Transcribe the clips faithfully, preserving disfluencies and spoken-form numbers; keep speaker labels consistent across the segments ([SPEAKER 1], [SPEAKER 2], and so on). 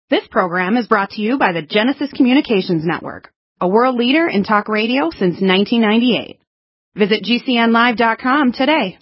[SPEAKER 1] This program is brought to you by the Genesis Communications Network, a world leader in talk radio since nineteen ninety-eight. Visit G C N live dot com today.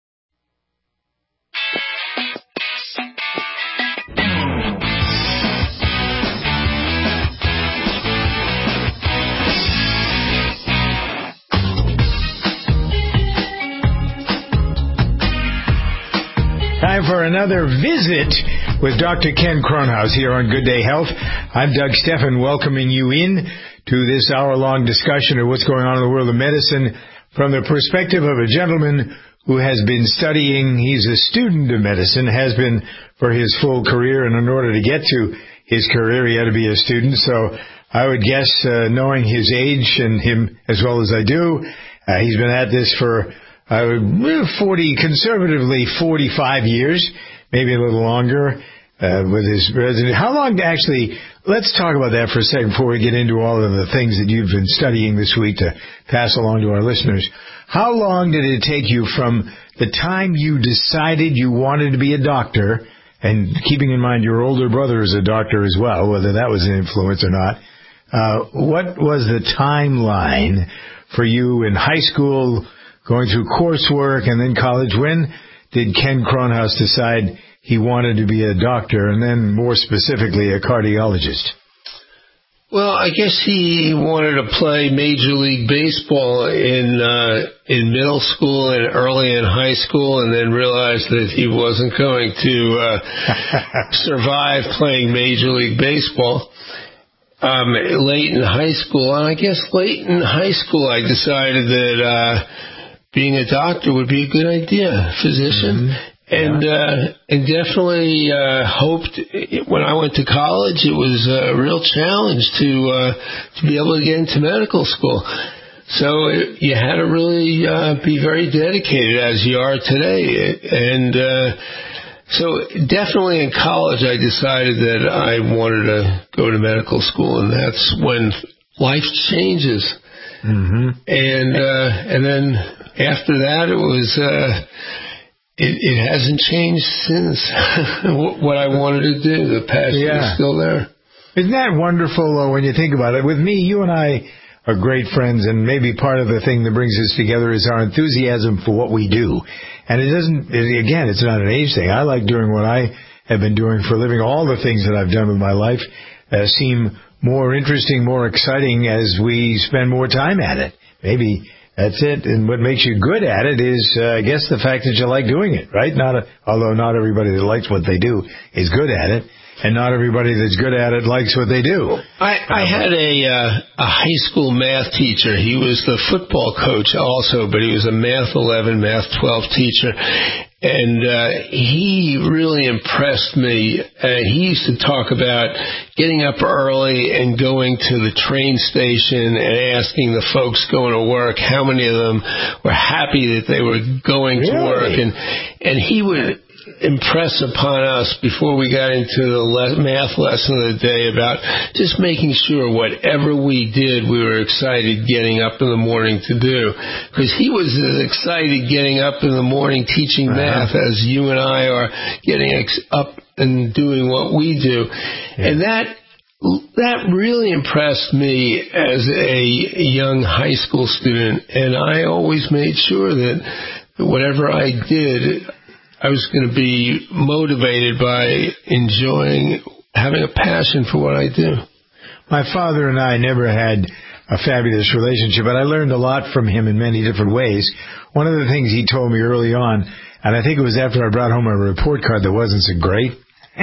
[SPEAKER 2] Time for another visit with Doctor Ken Kronhaus here on Good Day Health. I'm Doug Steffen, welcoming you in to this hour-long discussion of what's going on in the world of medicine from the perspective of a gentleman who has been studying. He's a student of medicine, has been for his full career, and in order to get to his career, he had to be a student. So I would guess, uh, knowing his age and him as well as I do, uh, he's been at this for Uh, forty, conservatively forty-five years, maybe a little longer, uh, with his resident. How long, actually, let's talk about that for a second before we get into all of the things that you've been studying this week to pass along to our listeners. How long did it take you from the time you decided you wanted to be a doctor, and keeping in mind your older brother is a doctor as well, whether that was an influence or not, uh, what was the timeline for you in high school, going through coursework, and then college? When did Ken Kronhaus decide he wanted to be a doctor, and then more specifically a cardiologist?
[SPEAKER 3] Well, I guess he wanted to play Major League Baseball in uh, in middle school and early in high school, and then realized that he wasn't going to uh, survive playing Major League Baseball. Um, late in high school, and I guess late in high school I decided that uh, being a doctor would be a good idea, physician, mm-hmm. and yeah. uh, and definitely uh, hoped when I went to college it was a real challenge to uh, to be able to get into medical school. So it, you had to really uh, be very dedicated, as you are today, and uh, so definitely in college I decided that I wanted to go to medical school, and that's when life changes. Mm-hmm. And uh, and then after that, it was uh, it, it hasn't changed since. What I wanted to do, the passion yeah. is still there.
[SPEAKER 2] Isn't that wonderful, though, when you think about it? With me, you and I are great friends, and maybe part of the thing that brings us together is our enthusiasm for what we do. And it doesn't. It, again, it's not an age thing. I like doing what I have been doing for a living. All the things that I've done with my life uh, seem more interesting, more exciting as we spend more time at it. Maybe that's it. And what makes you good at it is, uh, I guess, the fact that you like doing it, right? Not a, although not everybody that likes what they do is good at it, and not everybody that's good at it likes what they do.
[SPEAKER 3] I, I had a uh, a high school math teacher. He was the football coach also, but he was a math eleven, math twelve teacher. And uh, he really impressed me. Uh, he used to talk about getting up early and going to the train station and asking the folks going to work how many of them were happy that they were going
[SPEAKER 2] really?
[SPEAKER 3] to work. And and he would impress upon us before we got into the le- math lesson of the day about just making sure whatever we did, we were excited getting up in the morning to do. Because he was as excited getting up in the morning teaching math uh-huh. as you and I are getting ex- up and doing what we do. Yeah. And that that really impressed me as a young high school student. And I always made sure that whatever I did, I was going to be motivated by enjoying, having a passion for what I do.
[SPEAKER 2] My father and I never had a fabulous relationship, but I learned a lot from him in many different ways. One of the things he told me early on, and I think it was after I brought home a report card that wasn't so great,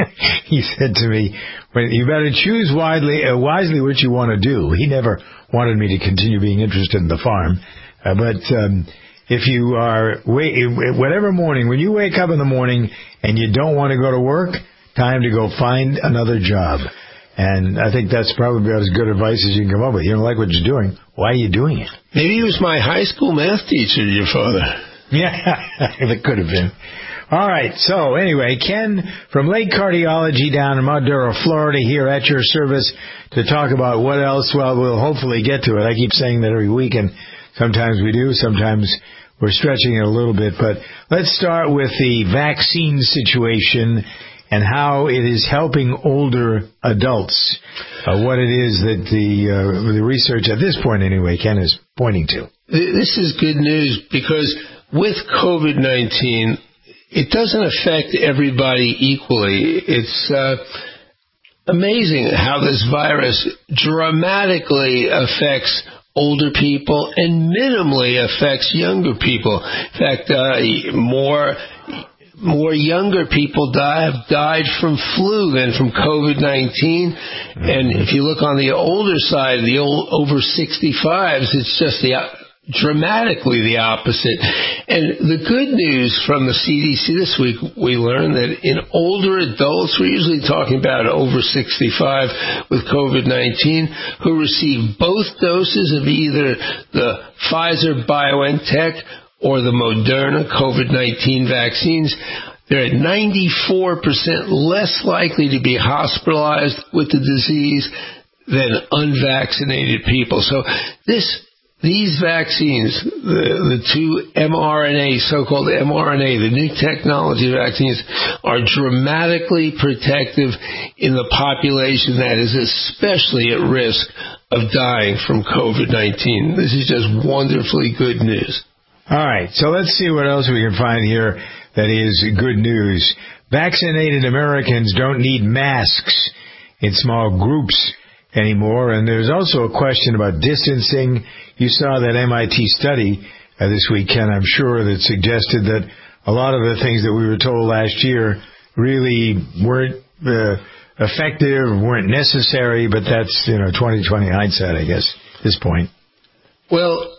[SPEAKER 2] he said to me, "Well, you better choose widely, uh, wisely what you want to do." He never wanted me to continue being interested in the farm, uh, but... Um, If you are, whatever morning, when you wake up in the morning and you don't want to go to work, time to go find another job. And I think that's probably about as good advice as you can come up with. You don't like what you're doing, why are you doing it?
[SPEAKER 3] Maybe he was my high school math teacher, your father.
[SPEAKER 2] Yeah, it could have been. All right, so anyway, Ken from Lake Cardiology down in Madera, Florida, here at your service to talk about what else. Well, we'll hopefully get to it. I keep saying that every week, and sometimes we do, sometimes we're stretching it a little bit. But let's start with the vaccine situation and how it is helping older adults. Uh, what it is that the uh, the research at this point, anyway, Ken is pointing to.
[SPEAKER 3] This is good news because with COVID nineteen, it doesn't affect everybody equally. It's uh, amazing how this virus dramatically affects older people and minimally affects younger people. In fact, uh, more more younger people die, have died from flu than from COVID nineteen. Mm-hmm. And if you look on the older side, the old over sixty-fives, it's just the dramatically the opposite. And the good news from the C D C this week, we learned that in older adults, we're usually talking about over sixty-five with COVID nineteen, who receive both doses of either the Pfizer-BioNTech or the Moderna COVID nineteen vaccines, they're at ninety-four percent less likely to be hospitalized with the disease than unvaccinated people. So this These vaccines, the, the two mRNA, so-called mRNA, the new technology vaccines, are dramatically protective in the population that is especially at risk of dying from COVID nineteen. This is just wonderfully good news.
[SPEAKER 2] All right, so let's see what else we can find here that is good news. Vaccinated Americans don't need masks in small groups anymore, and there's also a question about distancing. You saw that M I T study uh, this weekend, I'm sure, that suggested that a lot of the things that we were told last year really weren't uh, effective, weren't necessary, but that's, you know, twenty twenty hindsight, I guess, at this point.
[SPEAKER 3] Well,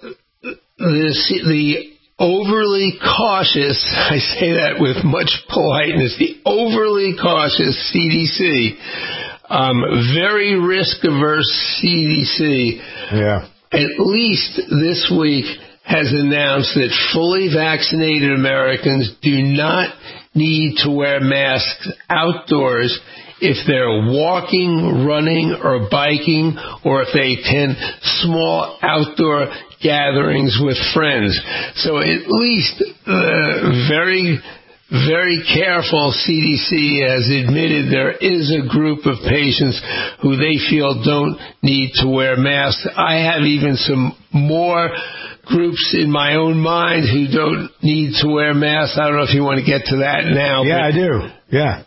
[SPEAKER 3] the, the overly cautious, I say that with much politeness, the overly cautious C D C, um, very risk-averse C D C,
[SPEAKER 2] yeah.
[SPEAKER 3] at least this week has announced that fully vaccinated Americans do not need to wear masks outdoors if they're walking, running, or biking, or if they attend small outdoor gatherings with friends. So at least uh, very, very careful C D C has admitted there is a group of patients who they feel don't need to wear masks. I have even some more groups in my own mind who don't need to wear masks. I don't know if you want to get to that now.
[SPEAKER 2] Yeah, I do. Yeah.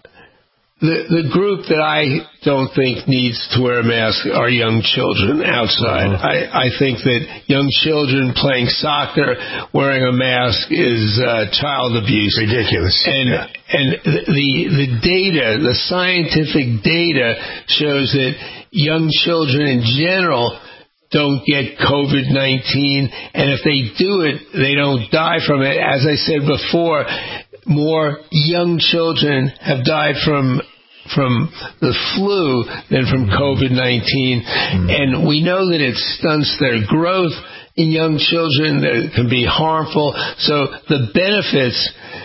[SPEAKER 3] The the group that I don't think needs to wear a mask are young children outside. Uh-huh. I, I think that young children playing soccer wearing a mask is uh, child abuse.
[SPEAKER 2] Ridiculous.
[SPEAKER 3] And
[SPEAKER 2] yeah.
[SPEAKER 3] and the the data, the scientific data shows that young children in general don't get COVID nineteen, and if they do it, they don't die from it. As I said before, more young children have died from from the flu than from COVID nineteen. Mm-hmm. And we know that it stunts their growth in young children, that it can be harmful. So the benefits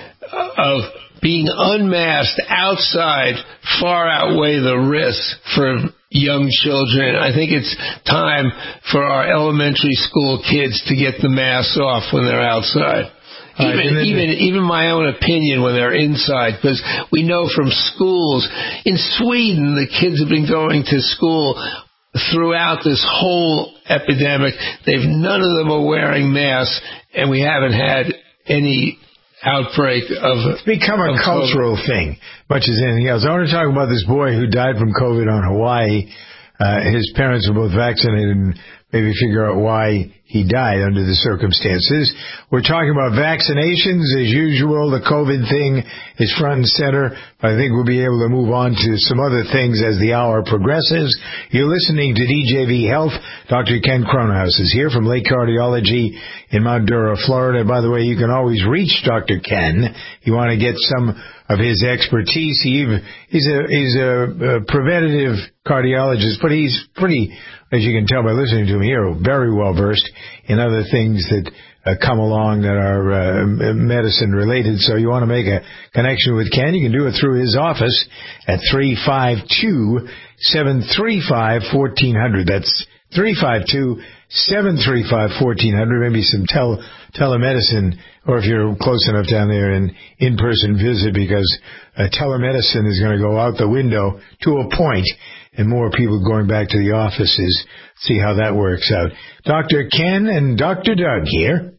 [SPEAKER 3] of being unmasked outside far outweigh the risks for young children. I think it's time for our elementary school kids to get the masks off when they're outside. Even, right, even even my own opinion when they're inside, because we know from schools in Sweden, the kids have been going to school throughout this whole epidemic. They've none of them are wearing masks, and we haven't had any outbreak of.
[SPEAKER 2] It's become a cultural COVID thing, much as anything else. I want to talk about this boy who died from COVID on Hawaii. Uh, his parents were both vaccinated, and maybe figure out why he died under the circumstances. We're talking about vaccinations. As usual, the COVID thing is front and center, but I think we'll be able to move on to some other things as the hour progresses. You're listening to D J V Health. Doctor Ken Kronhaus is here from Lake Cardiology in Mount Dura, Florida. By the way, you can always reach Doctor Ken. You want to get some of his expertise. He, he's a, he's a, a preventative cardiologist, but he's pretty, as you can tell by listening to him here, very well versed in other things that uh, come along that are uh, medicine related. So you want to make a connection with Ken, you can do it through his office at three five two, seven three five, one four zero zero. That's three five two, seven three five, one four zero zero, maybe some tel- telemedicine, or if you're close enough down there, an in-person visit, because uh, telemedicine is going to go out the window to a point, and more people going back to the offices. See how that works out. Doctor Ken and Doctor Doug here.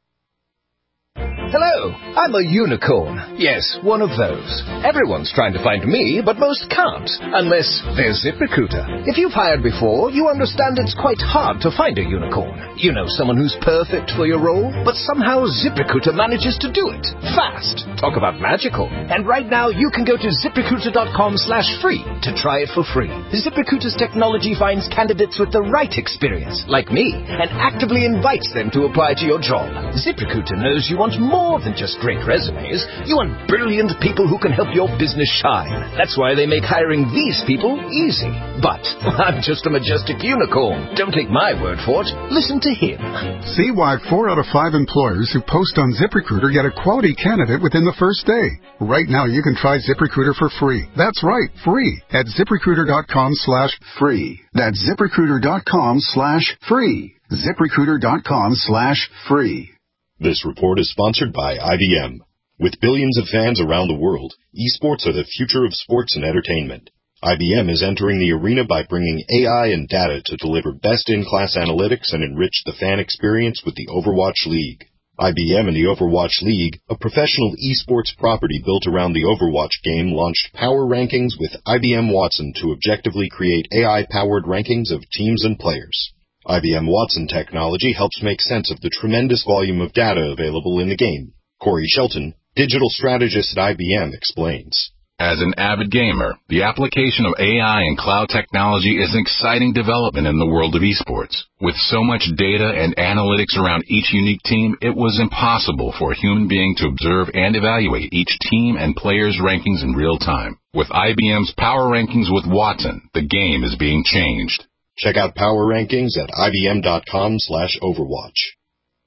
[SPEAKER 4] Hello, I'm a unicorn. Yes, one of those. Everyone's trying to find me, but most can't, unless they're ZipRecruiter. If you've hired before, you understand it's quite hard to find a unicorn. You know, someone who's perfect for your role, but somehow ZipRecruiter manages to do it. Fast. Talk about magical. And right now, you can go to ZipRecruiter.com slash free to try it for free. ZipRecruiter's technology finds candidates with the right experience, like me, and actively invites them to apply to your job. ZipRecruiter knows you want more More than just great resumes. You want brilliant people who can help your business shine. That's why they make hiring these people easy. But I'm just a majestic unicorn. Don't take my word for it. Listen to him.
[SPEAKER 5] See why four out of five employers who post on ZipRecruiter get a quality candidate within the first day. Right now, you can try ZipRecruiter for free. That's right, free at ZipRecruiter.com slash free. That's ZipRecruiter.com slash free. ZipRecruiter.com slash free.
[SPEAKER 6] This report is sponsored by I B M. With billions of fans around the world, esports are the future of sports and entertainment. I B M is entering the arena by bringing A I and data to deliver best-in-class analytics and enrich the fan experience with the Overwatch League. I B M and the Overwatch League, a professional esports property built around the Overwatch game, launched Power Rankings with I B M Watson to objectively create A I-powered rankings of teams and players. I B M Watson technology helps make sense of the tremendous volume of data available in the game. Corey Shelton, digital strategist at I B M, explains.
[SPEAKER 7] As an avid gamer, the application of A I and cloud technology is an exciting development in the world of esports. With so much data and analytics around each unique team, it was impossible for a human being to observe and evaluate each team and player's rankings in real time. With I B M's Power Rankings with Watson, the game is being changed.
[SPEAKER 6] Check out Power Rankings at ibm.com slash Overwatch.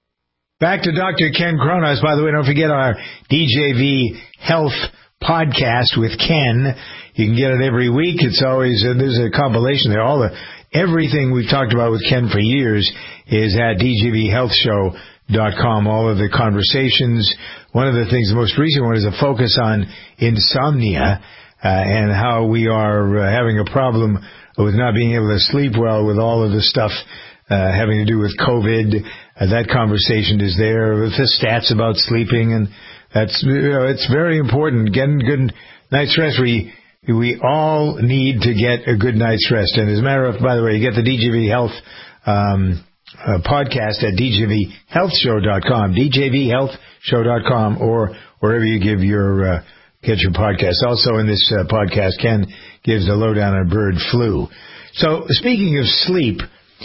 [SPEAKER 2] Back to Doctor Ken Kronos. By the way, don't forget our D J V Health podcast with Ken. You can get it every week. It's always, uh, there's a compilation there. All the, everything we've talked about with Ken for years is at d j v health show dot com. All of the conversations. One of the things, the most recent one is a focus on insomnia, uh, and how we are uh, having a problem with not being able to sleep well with all of the stuff uh, having to do with COVID. Uh, that conversation is there with the stats about sleeping, and that's, you know, it's very important. Getting good night's rest. We we all need to get a good night's rest. And as a matter of, by the way, you get the D J V Health um, uh, podcast at d j v health show dot com, d j v health show dot com, or wherever you give your uh, get your podcast. Also in this uh, podcast, Ken gives the lowdown on bird flu. So speaking of sleep,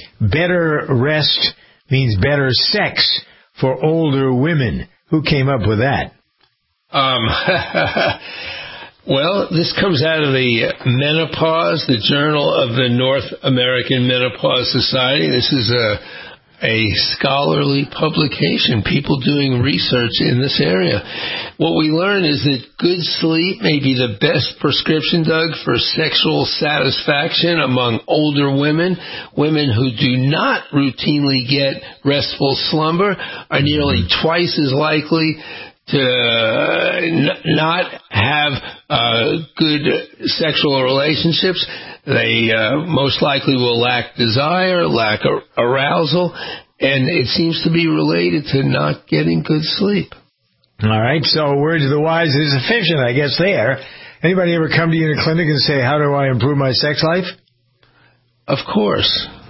[SPEAKER 2] better rest means better sex for older women. Who came up with that?
[SPEAKER 3] Um, well, this comes out of the Menopause, the Journal of the North American Menopause Society. This is a a scholarly publication, people doing research in this area. What we learn is that good sleep may be the best prescription, Doug, for sexual satisfaction among older women. Women who do not routinely get restful slumber are nearly twice as likely to n- not have uh, good sexual relationships. They uh, most likely will lack desire, lack ar- arousal, and it seems to be related to not getting good sleep.
[SPEAKER 2] All right, so words of the wise is efficient, I guess, there. Anybody ever come to you in a clinic and say, how do I improve my sex life?
[SPEAKER 3] Of course.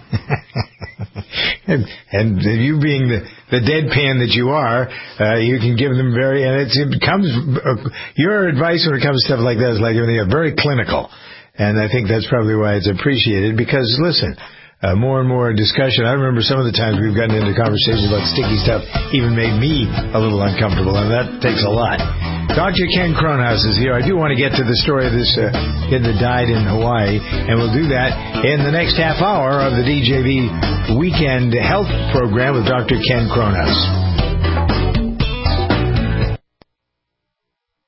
[SPEAKER 2] and, and you being the, the deadpan that you are, uh, you can give them very, and it's, it comes, uh, your advice when it comes to stuff like that is like everything, very clinical. And I think that's probably why it's appreciated, because, listen, uh, more and more discussion. I remember some of the times we've gotten into conversations about sticky stuff even made me a little uncomfortable, and that takes a lot. Doctor Ken Kronos is here. I do want to get to the story of this uh, kid that died in Hawaii, and we'll do that in the next half hour of the D J V Weekend Health Program with Doctor Ken Kronos.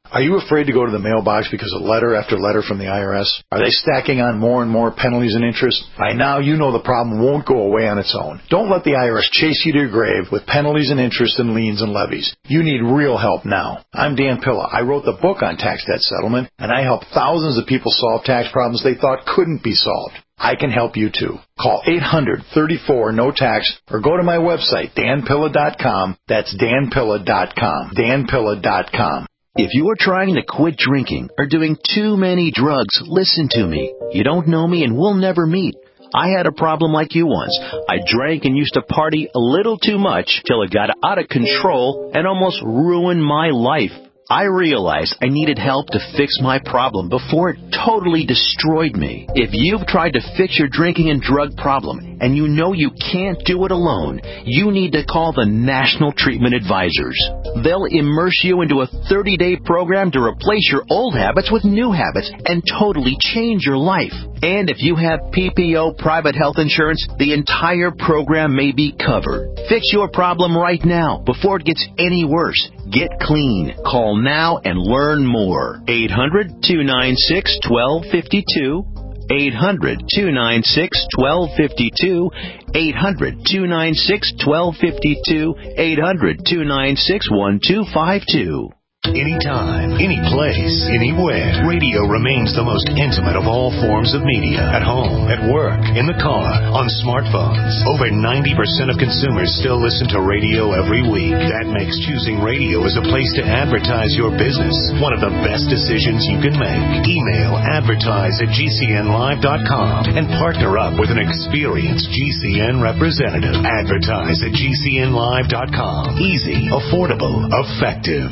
[SPEAKER 8] Are you afraid to go to the mailbox because of letter after letter from the I R S? Are they stacking on more and more penalties and interest? By now, you know the problem won't go away on its own. Don't let the I R S chase you to your grave with penalties and interest and liens and levies. You need real help now. I'm Dan Pilla. I wrote the book on tax debt settlement, and I help thousands of people solve tax problems they thought couldn't be solved. I can help you too. Call eight hundred, thirty-four, no tax or go to my website, dan pilla dot com. That's dan pilla dot com. dan pilla dot com.
[SPEAKER 9] If you are trying to quit drinking or doing too many drugs, listen to me. You don't know me and we'll never meet. I had a problem like you once. I drank and used to party a little too much till it got out of control and almost ruined my life. I realized I needed help to fix my problem before it totally destroyed me. If you've tried to fix your drinking and drug problem and you know you can't do it alone, you need to call the National Treatment Advisors. They'll immerse you into a thirty-day program to replace your old habits with new habits and totally change your life. And if you have P P O private health insurance, the entire program may be covered. Fix your problem right now before it gets any worse. Get clean. Call now and learn more. eight hundred, two nine six, one two five two. eight hundred, two nine six, one two five two. eight hundred, two nine six, one two five two. eight hundred, two nine six, one two five two.
[SPEAKER 10] Anytime, any place, anywhere, radio remains the most intimate of all forms of media. At home, at work, in the car, on smartphones. Over ninety percent of consumers still listen to radio every week. That makes choosing radio as a place to advertise your business one of the best decisions you can make. Email advertise at g c n live dot com and partner up with an experienced G C N representative. Advertise at g c n live dot com. Easy, affordable, effective.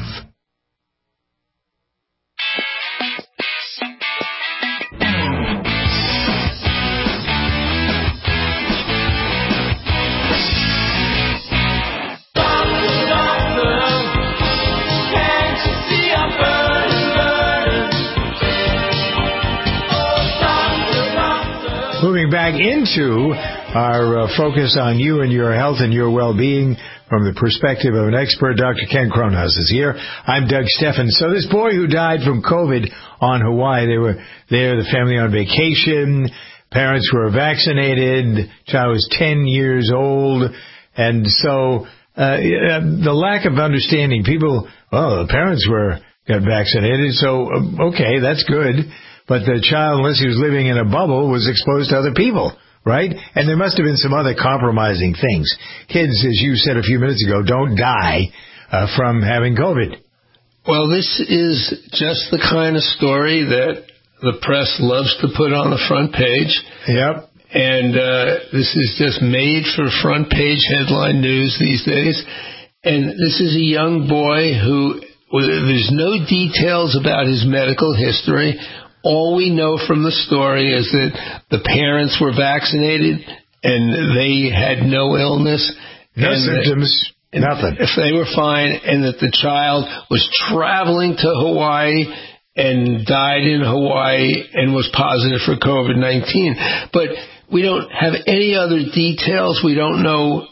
[SPEAKER 2] Moving back into our uh, focus on you and your health and your well-being from the perspective of an expert, Doctor Ken Kronhaus is here. I'm Doug Steffen. So this boy who died from COVID on Hawaii, they were there, the family on vacation, parents were vaccinated, child was ten years old, and so uh, the lack of understanding, people, well, the parents were got vaccinated, so okay, that's good. But the child, unless he was living in a bubble, was exposed to other people, right? And there must have been some other compromising things. Kids, as you said a few minutes ago, don't die uh, from having COVID.
[SPEAKER 3] Well, this is just the kind of story that the press loves to put on the front page.
[SPEAKER 2] Yep.
[SPEAKER 3] And uh, this is just made for front page headline news these days. And this is a young boy who, there's no details about his medical history. All we know from the story is that the parents were vaccinated and they had no illness.
[SPEAKER 2] No symptoms,
[SPEAKER 3] that,
[SPEAKER 2] nothing.
[SPEAKER 3] If they were fine, and that the child was traveling to Hawaii and died in Hawaii and was positive for COVID nineteen. But we don't have any other details. We don't know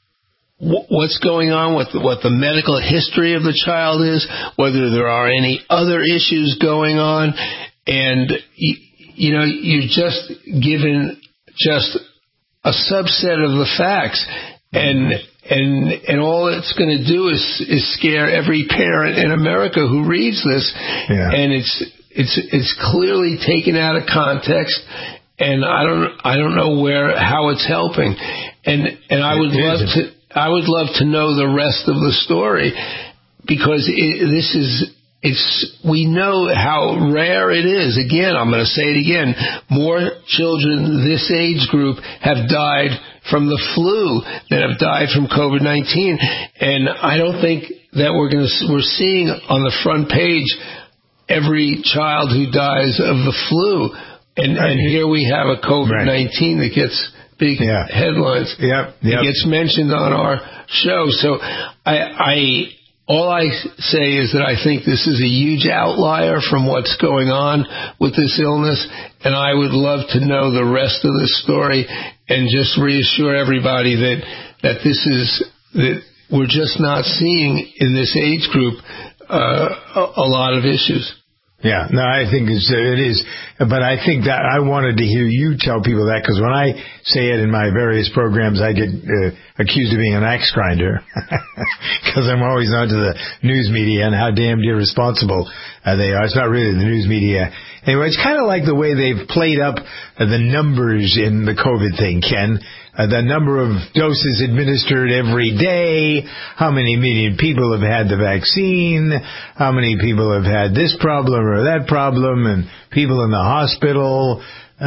[SPEAKER 3] what's going on, what the, what the medical history of the child is, whether there are any other issues going on. And, you, you know, you're just given just a subset of the facts. And and and all it's going to do is is scare every parent in America who reads this.
[SPEAKER 2] Yeah.
[SPEAKER 3] And it's it's it's clearly taken out of context. And I don't I don't know where how it's helping. And and I would love to I would love to know the rest of the story, because it, this is. It's, we know how rare it is. Again, I'm going to say it again. More children this age group have died from the flu than have died from COVID nineteen. And I don't think that we're going to, we're seeing on the front page every child who dies of the flu. And, and here we have a COVID nineteen that gets big yeah. headlines.
[SPEAKER 2] Yep. Yep.
[SPEAKER 3] It gets mentioned on our show. So I, I, All I say is that I think this is a huge outlier from what's going on with this illness, and I would love to know the rest of the story and just reassure everybody that that this is that we're just not seeing in this age group uh, a, a lot of issues.
[SPEAKER 2] Yeah, no, I think it's, it is, but I think that I wanted to hear you tell people that, because when I say it in my various programs, I get uh, accused of being an axe grinder, because I'm always onto the news media and how damned irresponsible uh, they are. It's not really the news media. Anyway, it's kind of like the way they've played up uh, the numbers in the COVID thing, Ken. Uh, the number of doses administered every day, how many million people have had the vaccine, how many people have had this problem or that problem, and people in the hospital.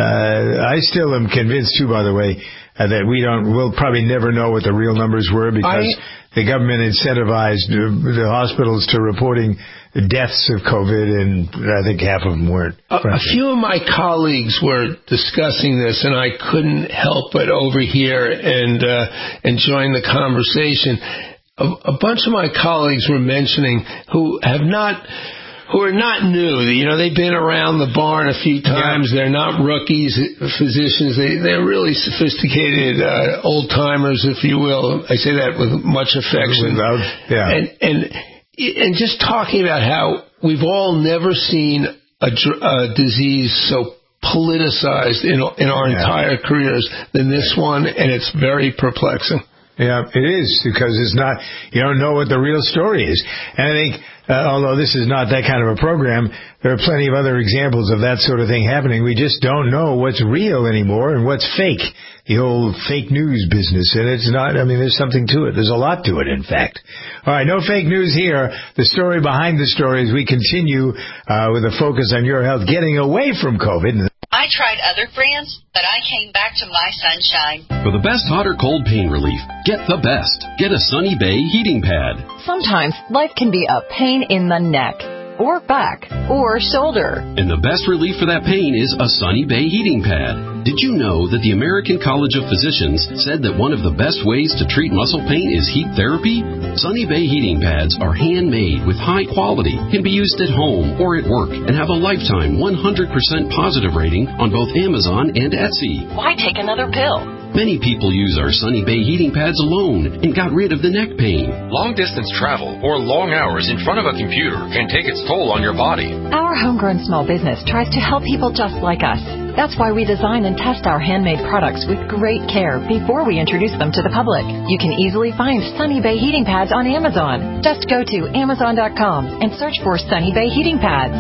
[SPEAKER 2] Uh, I still am convinced, too, by the way, uh, that we don't, we'll probably never know what the real numbers were, because I, the government incentivized the hospitals to reporting deaths of COVID, and I think half of them weren't.
[SPEAKER 3] A, a few of my colleagues were discussing this, and I couldn't help but overhear and uh, and join the conversation. A, a bunch of my colleagues were mentioning who have not. Who are not new. You know, they've been around the barn a few times. Yeah. They're not rookies, physicians. They, they're really sophisticated uh, old-timers, if you will. I say that with much affection.
[SPEAKER 2] Without, yeah.
[SPEAKER 3] And, and, and just talking about how we've all never seen a, a disease so politicized in, in our yeah. entire careers than this one, and it's very perplexing.
[SPEAKER 2] Yeah, it is, because it's not, you don't know what the real story is. And I think, uh, although this is not that kind of a program, there are plenty of other examples of that sort of thing happening. We just don't know what's real anymore and what's fake. The old fake news business. And it's not, I mean, there's something to it. There's a lot to it, in fact. All right, no fake news here. The story behind the story as we continue uh, with a focus on your health, getting away from COVID.
[SPEAKER 11] I tried other brands, but I came back to My Sunshine.
[SPEAKER 12] For the best hot or cold pain relief, get the best. Get a Sunny Bay heating pad.
[SPEAKER 13] Sometimes life can be a pain in the neck, or back, or shoulder.
[SPEAKER 12] And the best relief for that pain is a Sunny Bay heating pad. Did you know that the American College of Physicians said that one of the best ways to treat muscle pain is heat therapy? Sunny Bay heating pads are handmade with high quality, can be used at home or at work, and have a lifetime one hundred percent positive rating on both Amazon and Etsy.
[SPEAKER 13] Why take another pill?
[SPEAKER 12] Many people use our Sunny Bay heating pads alone and got rid of the neck pain.
[SPEAKER 14] Long-distance travel or long hours in front of a computer can take its toll on your body.
[SPEAKER 13] Our homegrown small business tries to help people just like us. That's why we design and test our handmade products with great care before we introduce them to the public. You can easily find Sunny Bay heating pads on Amazon. Just go to amazon dot com and search for Sunny Bay heating pads.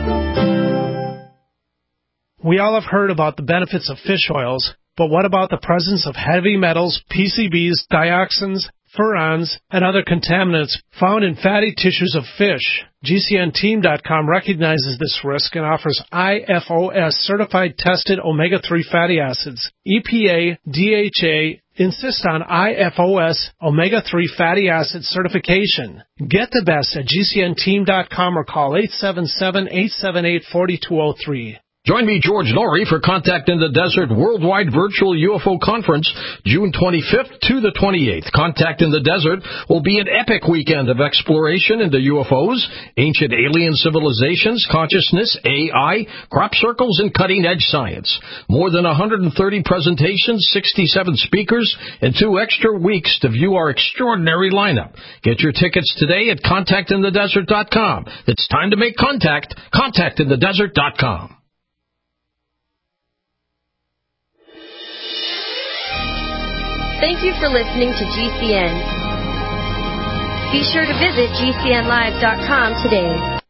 [SPEAKER 15] We all have heard about the benefits of fish oils, but what about the presence of heavy metals, P C Bs, dioxins, furans, and other contaminants found in fatty tissues of fish? G C N team dot com recognizes this risk and offers I F O S-certified tested omega three fatty acids. E P A, D H A insist on I F O S omega three fatty acid certification. Get the best at G C N team dot com or call eight seven seven, eight seven eight, four two zero three.
[SPEAKER 16] Join me, George Norrie, for Contact in the Desert Worldwide Virtual U F O Conference, June twenty-fifth to the twenty-eighth. Contact in the Desert will be an epic weekend of exploration into U F Os, ancient alien civilizations, consciousness, A I, crop circles, and cutting-edge science. More than one hundred thirty presentations, sixty-seven speakers, and two extra weeks to view our extraordinary lineup. Get your tickets today at contact in the desert dot com. It's time to make contact. contact in the desert dot com.
[SPEAKER 17] Thank you for listening to G C N. Be sure to visit G C N live dot com today.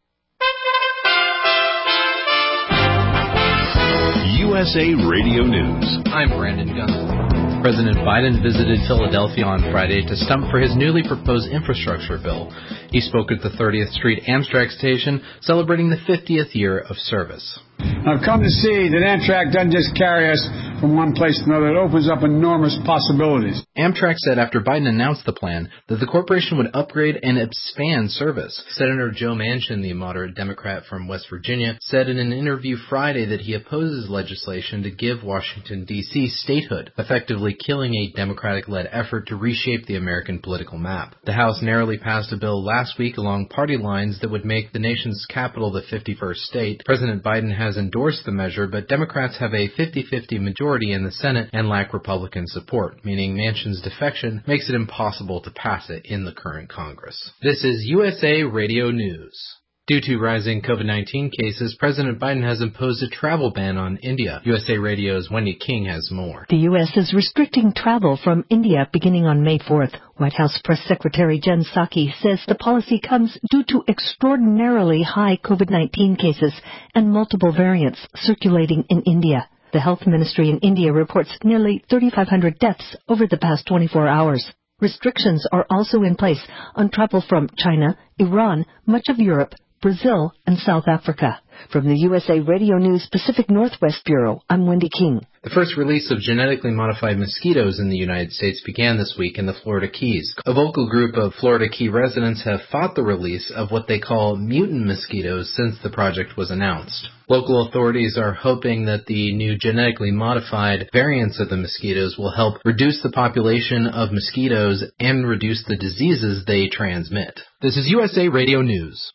[SPEAKER 18] U S A Radio News.
[SPEAKER 19] I'm Brandon Gunn. President Biden visited Philadelphia on Friday to stump for his newly proposed infrastructure bill. He spoke at the thirtieth Street Amtrak station, celebrating the fiftieth year of service.
[SPEAKER 20] I've come to see that Amtrak doesn't just carry us from one place to another. It opens up enormous possibilities.
[SPEAKER 19] Amtrak said after Biden announced the plan that the corporation would upgrade and expand service. Senator Joe Manchin, the moderate Democrat from West Virginia, said in an interview Friday that he opposes legislation to give Washington, D C statehood, effectively killing a Democratic-led effort to reshape the American political map. The House narrowly passed a bill last week along party lines that would make the nation's capital the fifty-first state. President Biden has endorsed the measure, but Democrats have a fifty-fifty majority majority in the Senate and lack Republican support, meaning Manchin's defection makes it impossible to pass it in the current Congress. This is U S A Radio News. Due to rising COVID nineteen cases, President Biden has imposed a travel ban on India. U S A Radio's Wendy King has more.
[SPEAKER 21] The U S is restricting travel from India beginning on May fourth. White House Press Secretary Jen Psaki says the policy comes due to extraordinarily high COVID nineteen cases and multiple variants circulating in India. The health ministry in India reports nearly thirty-five hundred deaths over the past twenty-four hours. Restrictions are also in place on travel from China, Iran, much of Europe, Brazil, and South Africa. From the U S A Radio News Pacific Northwest Bureau, I'm Wendy King.
[SPEAKER 19] The first release of genetically modified mosquitoes in the United States began this week in the Florida Keys. A vocal group of Florida Key residents have fought the release of what they call mutant mosquitoes since the project was announced. Local authorities are hoping that the new genetically modified variants of the mosquitoes will help reduce the population of mosquitoes and reduce the diseases they transmit. This is U S A Radio News.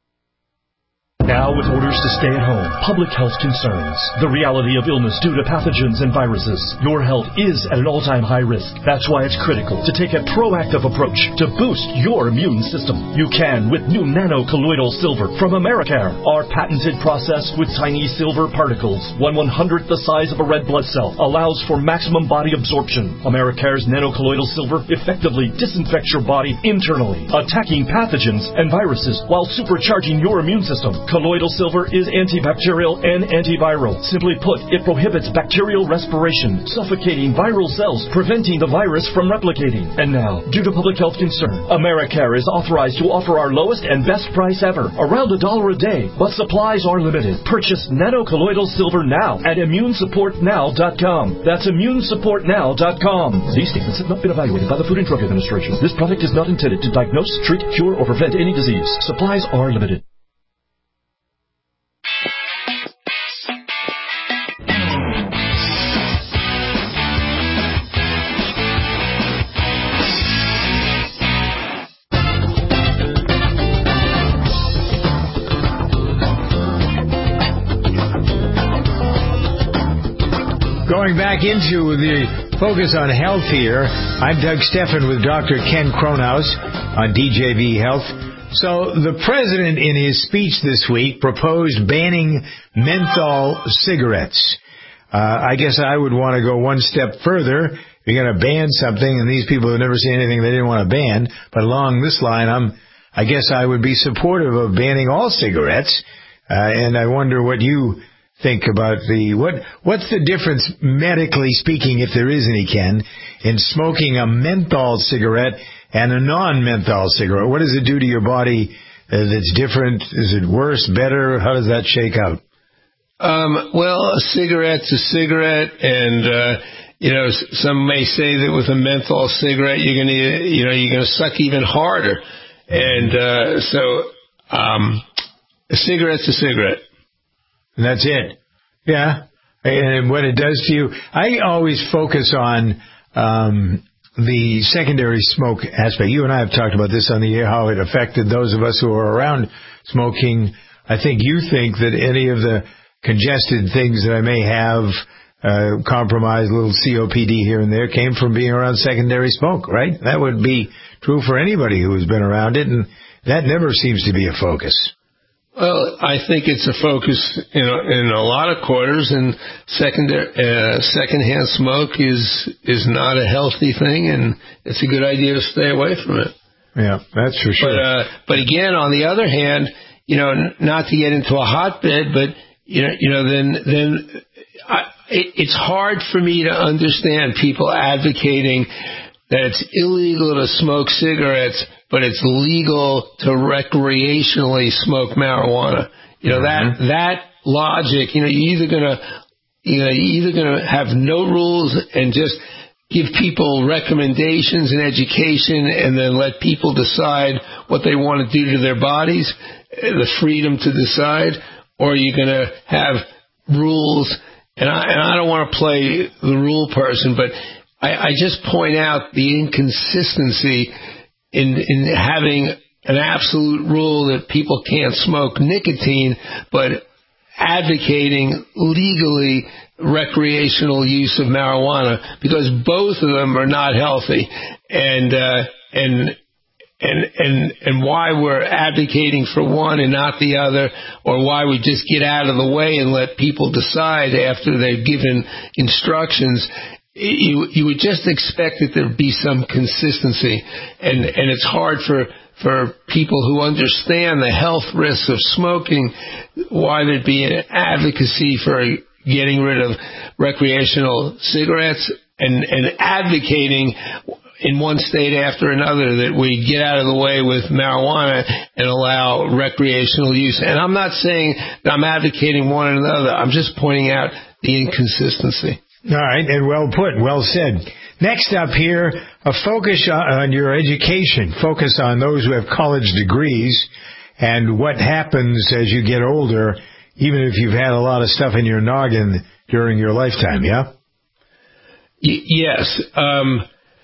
[SPEAKER 22] Now, with orders to stay at home, public health concerns, the reality of illness due to pathogens and viruses, your health is at an all-time high risk. That's why it's critical to take a proactive approach to boost your immune system. You can with new nano-colloidal silver from Americare. Our patented process with tiny silver particles, one one-hundredth the size of a red blood cell, allows for maximum body absorption. Americare's nano-colloidal silver effectively disinfects your body internally, attacking pathogens and viruses while supercharging your immune system. Colloidal silver is antibacterial and antiviral. Simply put, it prohibits bacterial respiration, suffocating viral cells, preventing the virus from replicating. And now, due to public health concern, Americare is authorized to offer our lowest and best price ever, around a dollar a day, but supplies are limited. Purchase nano-colloidal silver now at immune support now dot com. That's immune support now dot com. These statements have not been evaluated by the Food and Drug Administration. This product is not intended to diagnose, treat, cure, or prevent any disease. Supplies are limited.
[SPEAKER 2] Going back into the focus on health here, I'm Doug Steffen with Doctor Ken Kronhaus on D J V Health. So the president in his speech this week proposed banning menthol cigarettes. Uh, I guess I would want to go one step further. You're going to ban something, and these people have never seen anything they didn't want to ban. But along this line, I'm, I guess I would be supportive of banning all cigarettes. Uh, and I wonder what you think about the, what, what's the difference, medically speaking, if there is any, Ken, in smoking a menthol cigarette and a non-menthol cigarette? What does it do to your body uh, that's different? Is it worse, better? How does that shake out?
[SPEAKER 3] Um, well, a cigarette's a cigarette, and, uh, you know, some may say that with a menthol cigarette, you're going to, you know, you're going to suck even harder. And, uh, so, um, a cigarette's a cigarette.
[SPEAKER 2] And that's it. Yeah. And what it does to you, I always focus on um, the secondary smoke aspect. You and I have talked about this on the air, how it affected those of us who are around smoking. I think you think that any of the congested things that I may have, uh, compromised, little C O P D here and there, came from being around secondary smoke, right? That would be true for anybody who has been around it, and that never seems to be a focus.
[SPEAKER 3] Well, I think it's a focus in a, in a lot of quarters, and secondary, uh, secondhand smoke is is not a healthy thing, and it's a good idea to stay away from it.
[SPEAKER 2] Yeah, that's for sure.
[SPEAKER 3] But, uh, but again, on the other hand, you know, n- not to get into a hotbed, but you know, you know, then then I, it, it's hard for me to understand people advocating that it's illegal to smoke cigarettes, but it's legal to recreationally smoke marijuana. You know, mm-hmm. that, that logic, you know, you're either gonna, you know, you're either gonna have no rules and just give people recommendations and education and then let people decide what they want to do to their bodies, the freedom to decide, or you're gonna have rules. And I, and I don't want to play the rule person, but I, I just point out the inconsistency in, in having an absolute rule that people can't smoke nicotine, but advocating legally recreational use of marijuana, because both of them are not healthy. And uh, and and and and why we're advocating for one and not the other, or why we just get out of the way and let people decide after they've given instructions. You you would just expect that there'd be some consistency, and and it's hard for for people who understand the health risks of smoking, why there'd be an advocacy for getting rid of recreational cigarettes, and and advocating in one state after another that we get out of the way with marijuana and allow recreational use. And I'm not saying that I'm advocating one or another. I'm just pointing out the inconsistency.
[SPEAKER 2] All right, and well put, well said. Next up here, a focus on your education. Focus on those who have college degrees and what happens as you get older, even if you've had a lot of stuff in your noggin during your lifetime, yeah?
[SPEAKER 3] Y- yes. Um,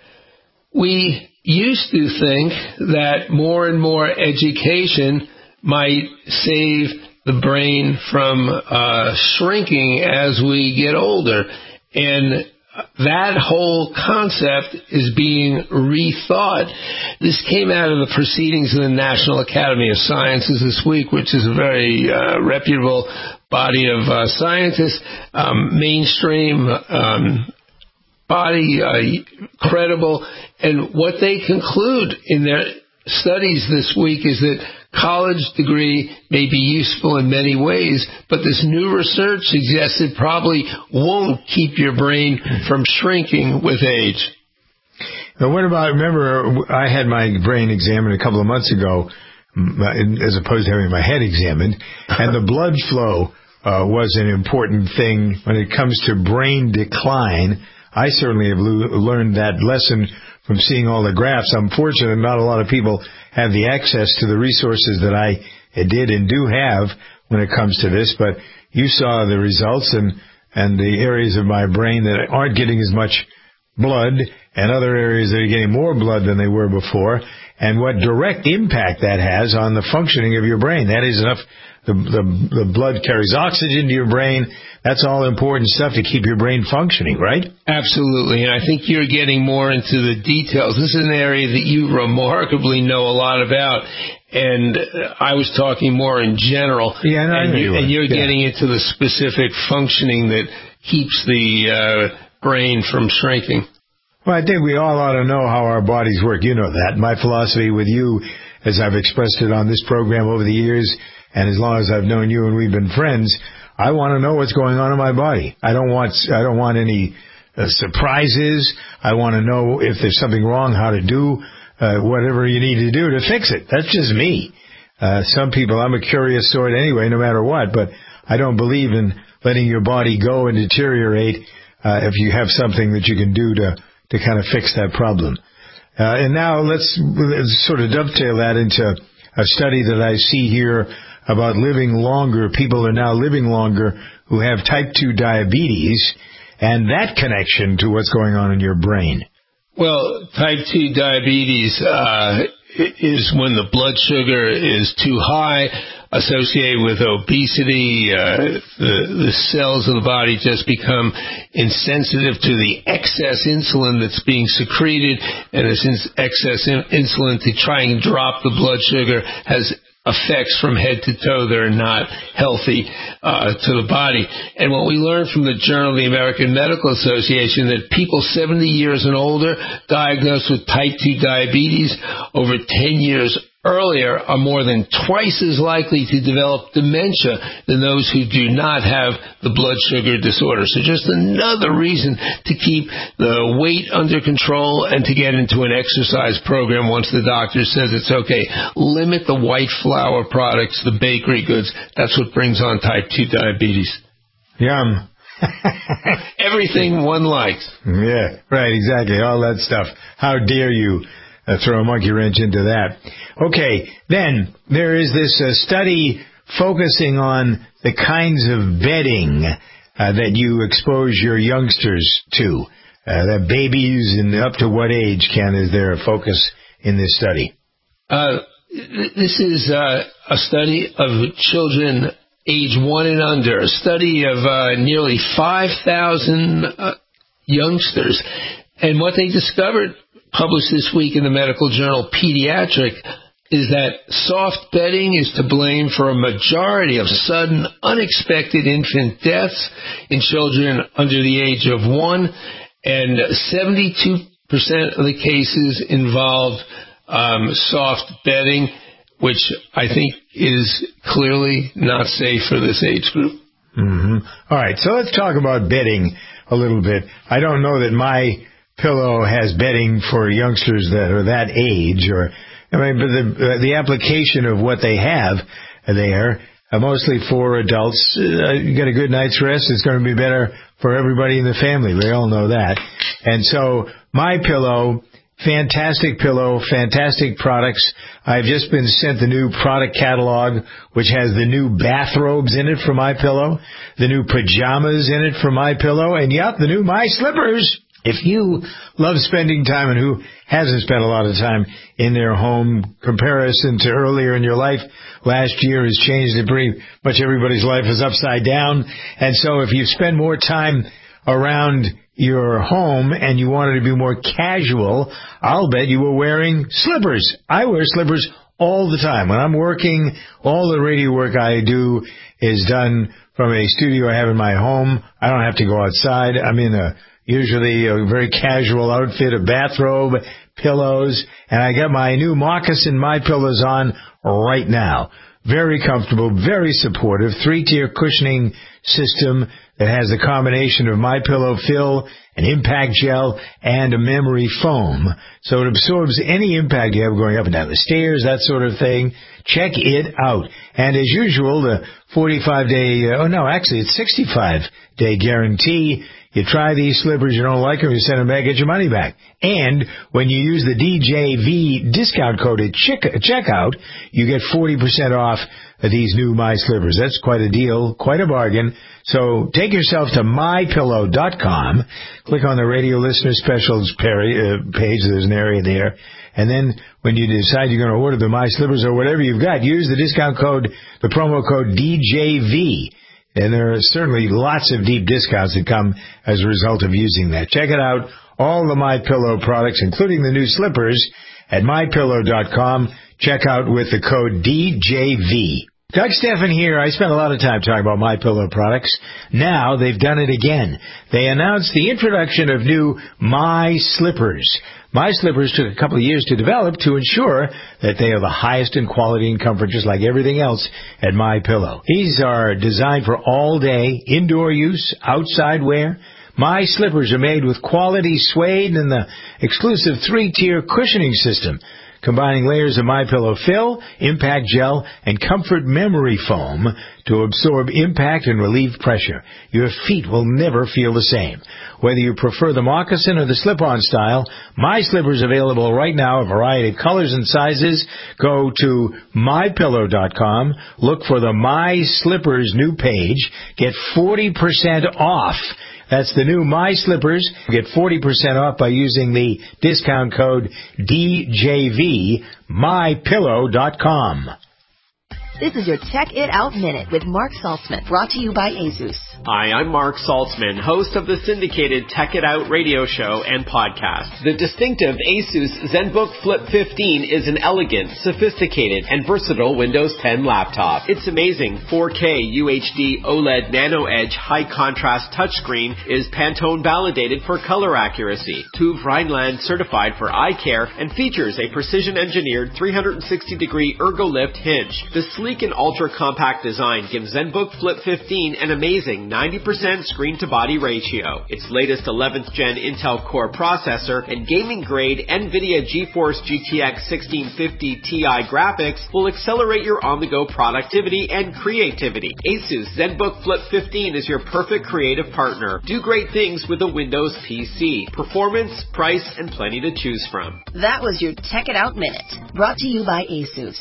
[SPEAKER 3] we used to think that more and more education might save the brain from uh, shrinking as we get older. And that whole concept is being rethought. This came out of the proceedings of the National Academy of Sciences this week, which is a very uh, reputable body of uh, scientists, um, mainstream um, body, uh, credible. And what they conclude in their studies this week is that college degree may be useful in many ways, but this new research suggests it probably won't keep your brain from shrinking with age.
[SPEAKER 2] Now, what about, remember, I had my brain examined a couple of months ago, as opposed to having my head examined, and the blood flow uh, was an important thing when it comes to brain decline. I certainly have lo- learned that lesson from seeing all the graphs. I'm fortunate not a lot of people have the access to the resources that I did and do have when it comes to this, but you saw the results and, and the areas of my brain that aren't getting as much blood and other areas that are getting more blood than they were before, and what direct impact that has on the functioning of your brain. That is enough. The, the, the blood carries oxygen to your brain. That's all important stuff to keep your brain functioning, right?
[SPEAKER 3] Absolutely, and I think you're getting more into the details. This is an area that you remarkably know a lot about, and I was talking more in general.
[SPEAKER 2] Yeah, no,
[SPEAKER 3] and,
[SPEAKER 2] you,
[SPEAKER 3] you, and you're
[SPEAKER 2] yeah.
[SPEAKER 3] getting into the specific functioning that keeps the uh, brain from shrinking.
[SPEAKER 2] Well, I think we all ought to know how our bodies work. You know that. My philosophy with you, as I've expressed it on this program over the years, and as long as I've known you and we've been friends, I want to know what's going on in my body. I don't want I don't want any uh, surprises. I want to know if there's something wrong, how to do uh, whatever you need to do to fix it. That's just me. Uh, some people, I'm a curious sort anyway, no matter what, but I don't believe in letting your body go and deteriorate uh, if you have something that you can do to, to kind of fix that problem. Uh, and now let's, let's sort of dovetail that into a study that I see here about living longer. People are now living longer who have type two diabetes, and that connection to what's going on in your brain.
[SPEAKER 3] Well, type two diabetes uh, is when the blood sugar is too high, associated with obesity. Uh, the, the cells of the body just become insensitive to the excess insulin that's being secreted, and this excess in- insulin to try and drop the blood sugar has effects from head to toe that are not healthy uh, to the body. And what we learned from the Journal of the American Medical Association, that people seventy years and older diagnosed with type two diabetes over ten years earlier are more than twice as likely to develop dementia than those who do not have the blood sugar disorder. So just another reason to keep the weight under control and to get into an exercise program once the doctor says it's okay. Limit the white flour products, the bakery goods. That's what brings on type two diabetes.
[SPEAKER 2] Yum.
[SPEAKER 3] Everything one likes.
[SPEAKER 2] Yeah, right, exactly. All that stuff. How dare you Uh, throw a monkey wrench into that. Okay, then there is this uh, study focusing on the kinds of bedding uh, that you expose your youngsters to. Uh, that babies and up to what age, Ken, is there a focus in this study?
[SPEAKER 3] Uh, this is uh, a study of children age one and under, a study of uh, nearly five thousand uh, youngsters. And what they discovered, published this week in the medical journal Pediatric, is that soft bedding is to blame for a majority of sudden, unexpected infant deaths in children under the age of one, and seventy-two percent of the cases involved um, soft bedding, which I think is clearly not safe for this age group.
[SPEAKER 2] Mm-hmm. All right, so let's talk about bedding a little bit. I don't know that my pillow has bedding for youngsters that are that age, or I mean, but the the application of what they have there, uh, mostly for adults, uh, you get a good night's rest, it's going to be better for everybody in the family. We all know that. And so, my pillow, fantastic pillow, fantastic products. I've just been sent the new product catalog, which has the new bathrobes in it for my pillow, the new pajamas in it for my pillow, and yep, the new My Slippers. If you love spending time, and who hasn't spent a lot of time in their home, comparison to earlier in your life, last year has changed it. Pretty much everybody's life is upside down. And so if you spend more time around your home and you wanted to be more casual, I'll bet you were wearing slippers. I wear slippers all the time. When I'm working, all the radio work I do is done from a studio I have in my home. I don't have to go outside. I'm in a usually a very casual outfit, a bathrobe, pillows, and I got my new moccasin My Pillows on right now. Very comfortable, very supportive, three-tier cushioning system that has a combination of My Pillow fill, an impact gel, and a memory foam. So it absorbs any impact you have going up and down the stairs, that sort of thing. Check it out. And as usual, the forty-five day, oh no, actually it's sixty-five day guarantee. You try these slippers, you don't like them, you send them back, get your money back. And when you use the D J V discount code at checkout, you get forty percent off these new My Slippers. That's quite a deal, quite a bargain. So take yourself to my pillow dot com, click on the radio listener specials page, there's an area there, and then when you decide you're going to order the My Slippers or whatever you've got, use the discount code, the promo code D J V. And there are certainly lots of deep discounts that come as a result of using that. Check it out. All the My Pillow products, including the new slippers, at my pillow dot com. Check out with the code D J V. Doug Stephan here. I spent a lot of time talking about My Pillow products. Now they've done it again. They announced the introduction of new My Slippers. My Slippers took a couple of years to develop to ensure that they are the highest in quality and comfort, just like everything else at My Pillow. These are designed for all-day indoor use, outside wear. My Slippers are made with quality suede and the exclusive three-tier cushioning system, combining layers of My Pillow fill, impact gel, and comfort memory foam to absorb impact and relieve pressure. Your feet will never feel the same. Whether you prefer the moccasin or the slip-on style, My Slippers available right now, a variety of colors and sizes. Go to my pillow dot com, look for the My Slippers new page, get forty percent off. That's the new My Slippers. Get forty percent off by using the discount code D J V, my pillow dot com.
[SPEAKER 1] This is your Check It Out Minute with Mark Saltzman, brought to you by ASUS.
[SPEAKER 4] Hi, I'm Mark Saltzman, host of the syndicated Tech It Out radio show and podcast. The distinctive ASUS ZenBook Flip fifteen is an elegant, sophisticated, and versatile Windows ten laptop. Its amazing four K U H D OLED Nano Edge high-contrast touchscreen is Pantone validated for color accuracy, T U V Rhineland certified for eye care, and features a precision-engineered three hundred sixty degree ErgoLift hinge. The sleek and ultra-compact design gives ZenBook Flip fifteen an amazing ninety percent screen-to-body ratio. Its latest eleventh gen Intel Core processor and gaming-grade NVIDIA GeForce G T X sixteen fifty Ti graphics will accelerate your on-the-go productivity and creativity. ASUS ZenBook Flip fifteen is your perfect creative partner. Do great things with a Windows P C. Performance, price, and plenty to choose from.
[SPEAKER 1] That was your Check It Out Minute, brought to you by ASUS.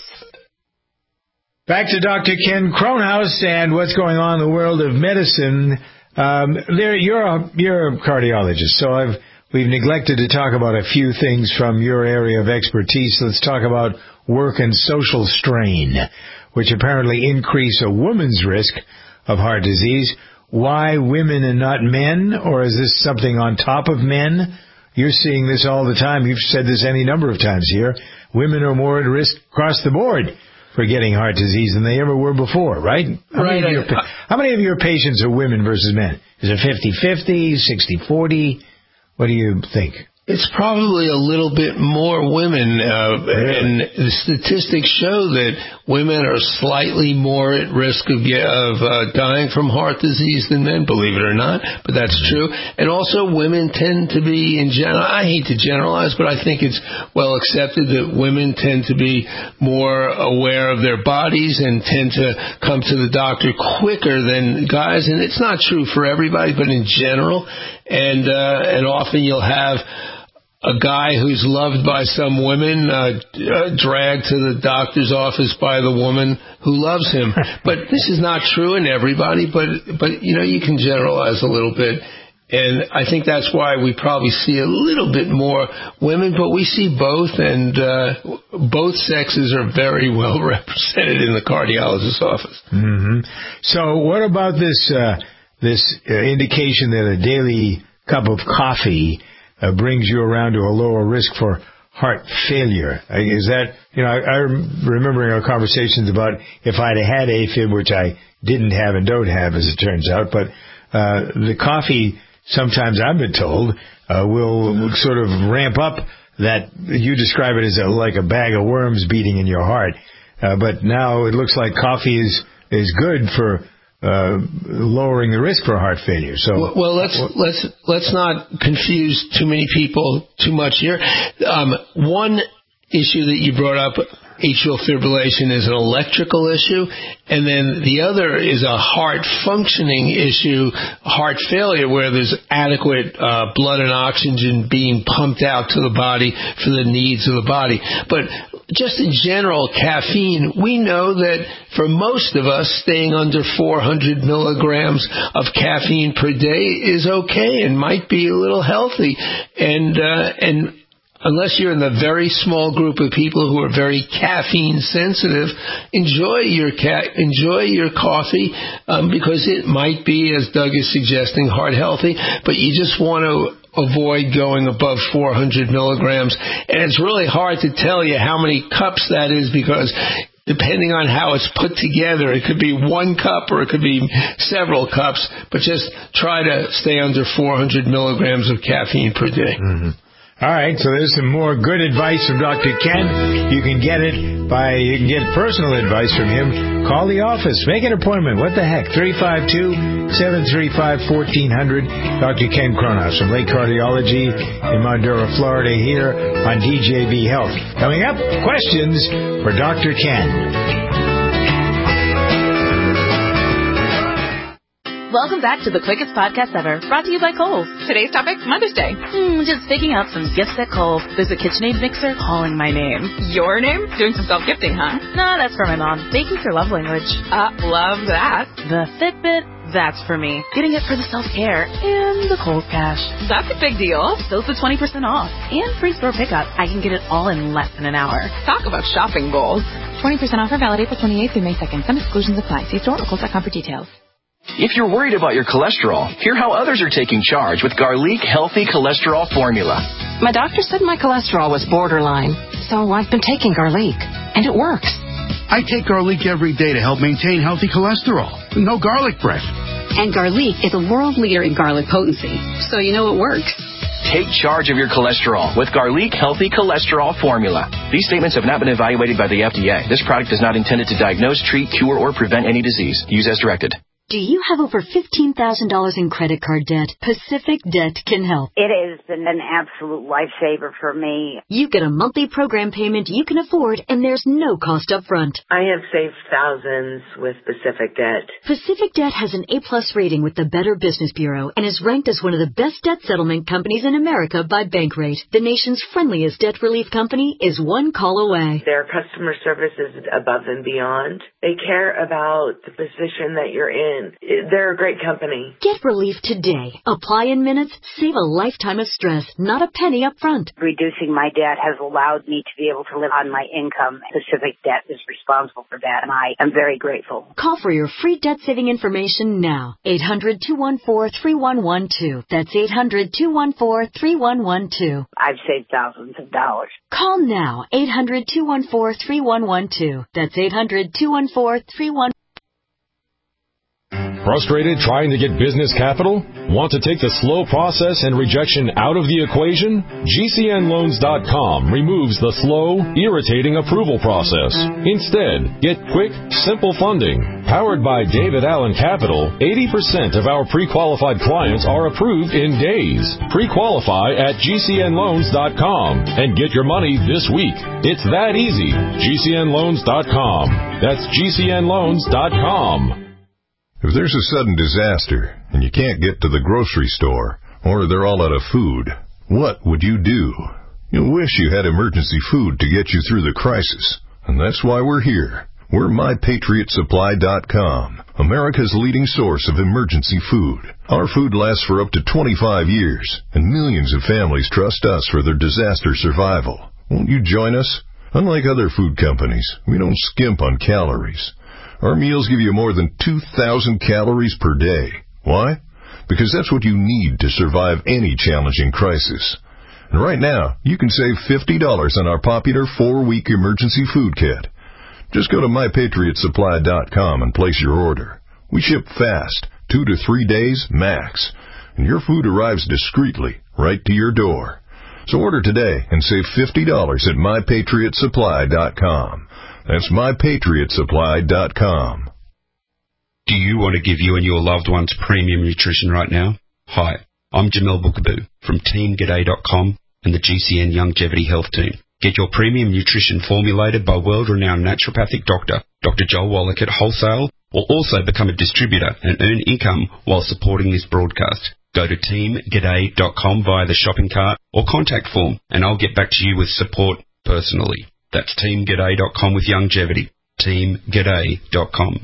[SPEAKER 2] Back to Doctor Ken Kronhaus and what's going on in the world of medicine. Um, there, you're a you're a cardiologist, so I've we've neglected to talk about a few things from your area of expertise. Let's talk about work and social strain. which apparently increase a woman's risk of heart disease. Why women and not men? Or is this something on top of men? You're seeing this all the time. You've said this any number of times here. Women are more at risk across the board for getting heart disease than they ever were before, right? How,
[SPEAKER 3] right.
[SPEAKER 2] Many, of your, how many of your patients are women versus men? Is it fifty-fifty, sixty-forty? What do you think?
[SPEAKER 3] It's probably a little bit more women, uh, and the statistics show that women are slightly more at risk of, of uh, dying from heart disease than men, believe it or not, but that's true. And also women tend to be, in general, I hate to generalize, but I think it's well accepted that women tend to be more aware of their bodies and tend to come to the doctor quicker than guys. And it's not true for everybody, but in general. And, uh, and often you'll have a guy who's loved by some women uh, uh, dragged to the doctor's office by the woman who loves him. But this is not true in everybody, but, but you know, you can generalize a little bit. And I think that's why we probably see a little bit more women, but we see both, and uh, both sexes are very well represented in the cardiologist's office.
[SPEAKER 2] Mm-hmm. So what about this, uh, this uh, indication that a daily cup of coffee Uh, brings you around to a lower risk for heart failure? Uh, is that, you know, I, I remember our conversations about if I'd had AFib, which I didn't have and don't have, as it turns out, but uh, the coffee, sometimes I've been told, uh, will, will sort of ramp up that, you describe it as a, like a bag of worms beating in your heart. Uh, but now it looks like coffee is, is good for Uh, lowering the risk for heart failure. So,
[SPEAKER 3] well, well let's let's let's not confuse too many people too much here. Um, one issue that you brought up, atrial fibrillation, is an electrical issue, and then the other is a heart functioning issue, heart failure, where there's adequate uh, blood and oxygen being pumped out to the body for the needs of the body. But just in general, caffeine, we know that for most of us, staying under four hundred milligrams of caffeine per day is okay and might be a little healthy. And, uh, and unless you're in the very small group of people who are very caffeine sensitive, enjoy your ca- enjoy your coffee, um, because it might be, as Doug is suggesting, heart healthy, but you just want to avoid going above four hundred milligrams. And it's really hard to tell you how many cups that is, because depending on how it's put together, it could be one cup or it could be several cups, but just try to stay under four hundred milligrams of caffeine per day.
[SPEAKER 2] Mm-hmm. All right, so there's some more good advice from Doctor Ken. You can get it by, you can get personal advice from him. Call the office. Make an appointment. What the heck? three five two, seven three five, one four zero zero. Doctor Ken Kronhaus from Lake Cardiology in Mondura, Florida, here on D J V Health. Coming up, questions for Doctor Ken.
[SPEAKER 1] Welcome back to the quickest podcast ever, brought to you by Kohl's. Today's topic, Mother's Day. Hmm, just picking up some gifts at Kohl's. There's a KitchenAid mixer calling my name. Your name? Doing some self-gifting, huh? No, that's for my mom. Baking for love language. Uh, love that. The Fitbit, that's for me. Getting it for the self-care and the Kohl's cash. That's a big deal. So's the twenty percent off. And free store pickup. I can get it all in less than an hour. Talk about shopping goals.
[SPEAKER 5] twenty percent offer valid April twenty-eighth through May second. Some exclusions apply. See store or Kohl's dot com for details.
[SPEAKER 7] If you're worried about your cholesterol, hear how others are taking charge with Garlic Healthy Cholesterol Formula.
[SPEAKER 5] My doctor said my cholesterol was borderline, so I've been taking Garlic, and it works.
[SPEAKER 23] I take Garlic every day to help maintain healthy cholesterol. No garlic breath.
[SPEAKER 5] And Garlic is a world leader in garlic potency, so you know it works.
[SPEAKER 7] Take charge of your cholesterol with Garlic Healthy Cholesterol Formula. These statements have not been evaluated by the F D A. This product is not intended to diagnose, treat, cure, or prevent any disease. Use as directed.
[SPEAKER 21] Do you have over fifteen thousand dollars in credit card debt? Pacific Debt can help.
[SPEAKER 24] It has been an absolute lifesaver for me.
[SPEAKER 21] You get a monthly program payment you can afford, and there's no cost up front.
[SPEAKER 25] I have saved thousands with Pacific Debt.
[SPEAKER 21] Pacific Debt has an A-plus rating with the Better Business Bureau and is ranked as one of the best debt settlement companies in America by Bankrate. The nation's friendliest debt relief company is one call away.
[SPEAKER 25] Their customer service is above and beyond. They care about the position that you're in and they're a great company.
[SPEAKER 6] Get relief today. Apply in minutes, save a lifetime of stress, not a penny up front.
[SPEAKER 24] Reducing my debt has allowed me to be able to live on my income. Pacific Debt is responsible for that, and I am very grateful.
[SPEAKER 6] Call for your free debt-saving information now. eight hundred, two one four, three one one two. That's eight hundred, two one four, three one one two.
[SPEAKER 24] I've saved thousands of dollars.
[SPEAKER 6] Call now. eight hundred, two one four, three one one two. That's eight hundred, two one four, three one one two.
[SPEAKER 8] Frustrated trying to get business capital? Want to take the slow process and rejection out of the equation? G C N loans dot com removes the slow, irritating approval process. Instead, get quick, simple funding. Powered by David Allen Capital, eighty percent of our pre-qualified clients are approved in days. Pre-qualify at G C N loans dot com and get your money this week. It's that easy. G C N loans dot com. That's G C N loans dot com.
[SPEAKER 9] If there's a sudden disaster and you can't get to the grocery store, or they're all out of food, what would you do? You'll wish you had emergency food to get you through the crisis. And that's why we're here. We're My Patriot Supply dot com, America's leading source of emergency food. Our food lasts for up to twenty-five years, and millions of families trust us for their disaster survival. Won't you join us? Unlike other food companies, we don't skimp on calories. Our meals give you more than two thousand calories per day. Why? Because that's what you need to survive any challenging crisis. And right now, you can save fifty dollars on our popular four-week emergency food kit. Just go to My Patriot Supply dot com and place your order. We ship fast, two to three days max, and your food arrives discreetly right to your door. So order today and save fifty dollars at My Patriot Supply dot com. That's My Patriot Supply dot com.
[SPEAKER 10] Do you want to give you and your loved ones premium nutrition right now? Hi, I'm Jamel Bookaboo from Team G'day dot com and the G C N Longevity Health Team. Get your premium nutrition formulated by world-renowned naturopathic doctor, Doctor Joel Wallach at Wholesale, or also become a distributor and earn income while supporting this broadcast. Go to Team G'day dot com via the shopping cart or contact form, and I'll get back to you with support personally. That's Team G'day dot com with longevity. Team G'day dot com.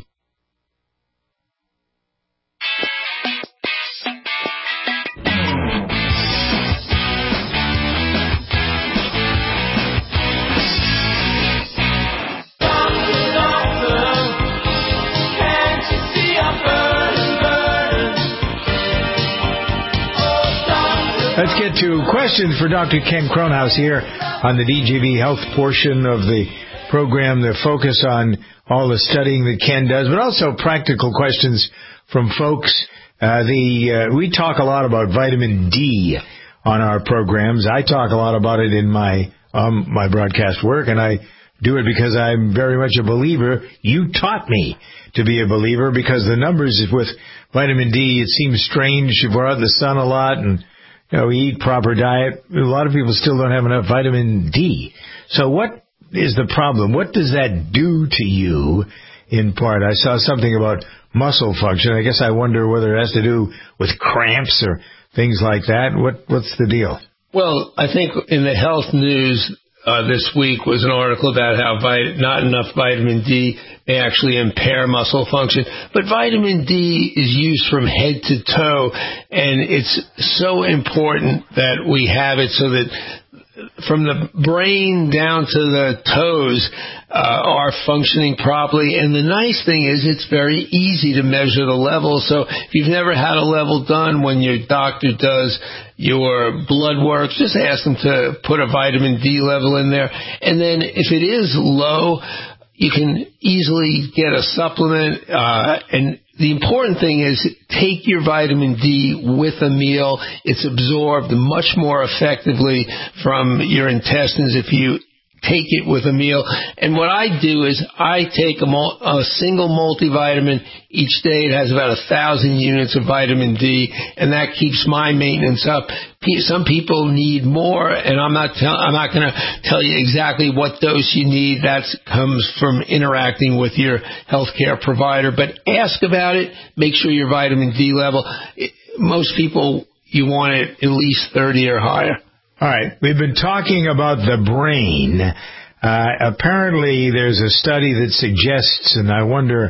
[SPEAKER 2] Let's get to questions for Doctor Ken Kronhaus here on the D G V Health portion of the program. The focus on all the studying that Ken does, but also practical questions from folks. Uh, the uh, we talk a lot about vitamin D on our programs. I talk a lot about it in my um, my broadcast work, and I do it because I'm very much a believer. You taught me to be a believer because the numbers with vitamin D, it seems strange if we're out in the sun a lot and you know, we eat proper diet. A lot of people still don't have enough vitamin D. So what is the problem? What does that do to you in part? I saw something about muscle function. I guess I wonder whether it has to do with cramps or things like that. What What's the deal?
[SPEAKER 3] Well, I think in the health news uh, this week was an article about how vit- not enough vitamin D may actually impair muscle function. But vitamin D is used from head to toe, and it's so important that we have it so that from the brain down to the toes uh, are functioning properly. And the nice thing is it's very easy to measure the level. So if you've never had a level done, when your doctor does your blood work, just ask them to put a vitamin D level in there. And then if it is low, you can easily get a supplement, uh, and the important thing is take your vitamin D with a meal. It's absorbed much more effectively from your intestines if you take it with a meal. And what I do is I take a, mul- a single multivitamin each day. It has about a thousand units of vitamin D, and that keeps my maintenance up. Some people need more, and I'm not tell- I'm not going to tell you exactly what dose you need. That comes from interacting with your healthcare provider. But ask about it. Make sure your vitamin D level. Most people, you want it at least thirty or higher.
[SPEAKER 2] All right. We've been talking about the brain. Uh, apparently, there's a study that suggests, and I wonder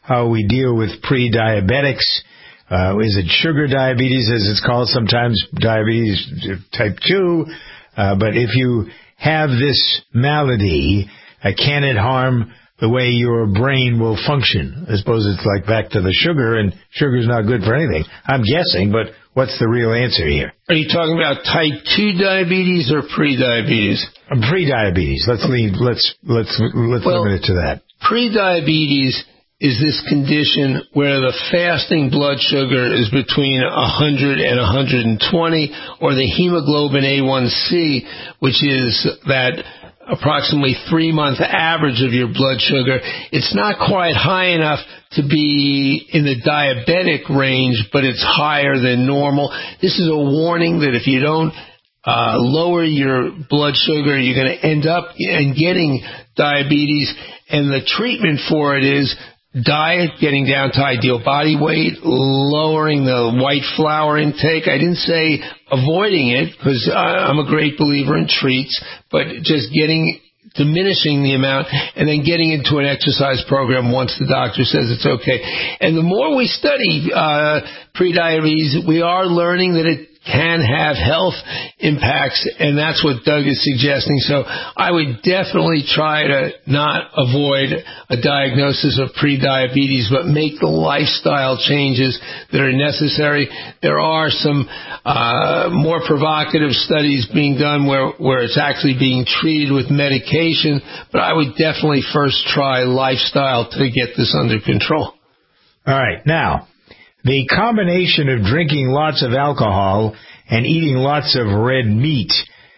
[SPEAKER 2] how we deal with pre-diabetics. Uh, is it sugar diabetes, as it's called sometimes, diabetes type two? Uh, but if you have this malady, uh, can it harm the way your brain will function? I suppose it's like back to the sugar, and sugar's not good for anything. I'm guessing, but what's the real answer here?
[SPEAKER 3] Are you talking about type two diabetes or pre-diabetes?
[SPEAKER 2] Uh, pre-diabetes. Let's leave. Let's let's let's
[SPEAKER 3] well,
[SPEAKER 2] limit it to that.
[SPEAKER 3] Pre-diabetes is this condition where the fasting blood sugar is between one hundred and one hundred twenty, or the hemoglobin A one C, which is that approximately three-month average of your blood sugar. It's not quite high enough to be in the diabetic range, but it's higher than normal. This is a warning that if you don't uh, lower your blood sugar, you're going to end up in getting diabetes, and the treatment for it is diet, getting down to ideal body weight, lowering the white flour intake. I didn't say avoiding it, because I'm a great believer in treats, but just getting, diminishing the amount, and then getting into an exercise program once the doctor says it's okay. And the more we study uh, prediabetes, we are learning that it can have health impacts, and that's what Doug is suggesting. So I would definitely try to not avoid a diagnosis of prediabetes, but make the lifestyle changes that are necessary. There are some uh, more provocative studies being done where, where it's actually being treated with medication, but I would definitely first try lifestyle to get this under control.
[SPEAKER 2] All right. Now, the combination of drinking lots of alcohol and eating lots of red meat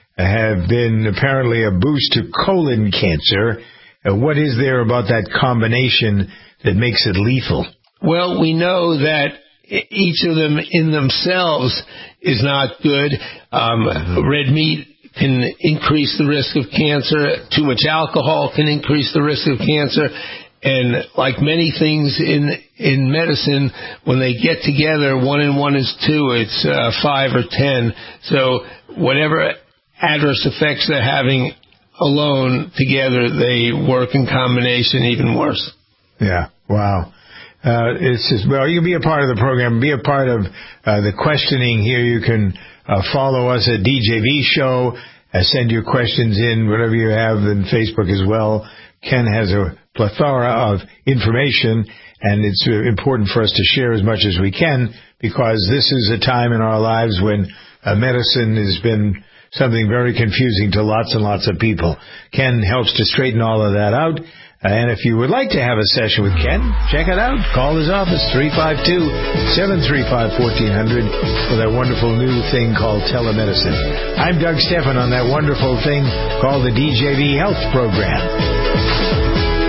[SPEAKER 2] have been apparently a boost to colon cancer. Uh, what is there about that combination that makes it lethal?
[SPEAKER 3] Well, we know that each of them in themselves is not good. Um, red meat can increase the risk of cancer. Too much alcohol can increase the risk of cancer. And like many things in in medicine, when they get together, one and one is two. It's uh, five or ten. So whatever adverse effects they're having alone, together they work in combination even worse.
[SPEAKER 2] Yeah. Wow. Uh, it's just, well, you can be a part of the program, be a part of uh, the questioning here. You can uh, follow us at D J V Show. Uh, send your questions in, whatever you have, in Facebook as well. Ken has a plethora of information, and it's important for us to share as much as we can, because this is a time in our lives when uh, medicine has been something very confusing to lots and lots of people. Ken helps to straighten all of that out. Uh, and if you would like to have a session with Ken, check it out. Call his office, three five two, seven three five, one four zero zero, for that wonderful new thing called telemedicine. I'm Doug Stephan on that wonderful thing called the D J V Health Program.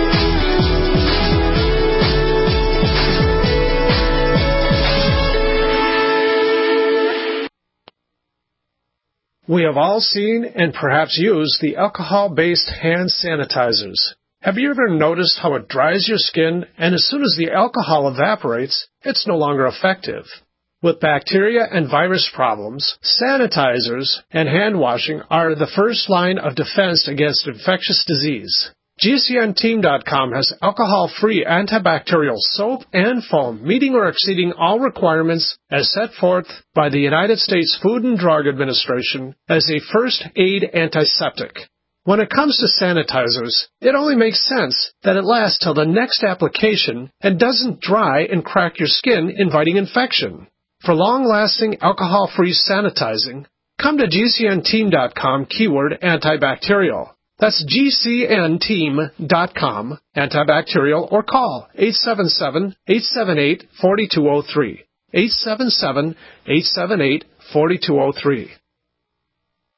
[SPEAKER 11] We have all seen and perhaps used the alcohol-based hand sanitizers. Have you ever noticed how it dries your skin, and as soon as the alcohol evaporates, it's no longer effective? With bacteria and virus problems, sanitizers and hand washing are the first line of defense against infectious disease. G C N team dot com has alcohol-free antibacterial soap and foam meeting or exceeding all requirements as set forth by the United States Food and Drug Administration as a first aid antiseptic. When it comes to sanitizers, it only makes sense that it lasts till the next application and doesn't dry and crack your skin, inviting infection. For long-lasting alcohol-free sanitizing, come to G C N team dot com keyword antibacterial. That's G C N team dot com, antibacterial, or call eight seven seven, eight seven eight, four two zero three, eight seven seven, eight seven eight, four two zero three.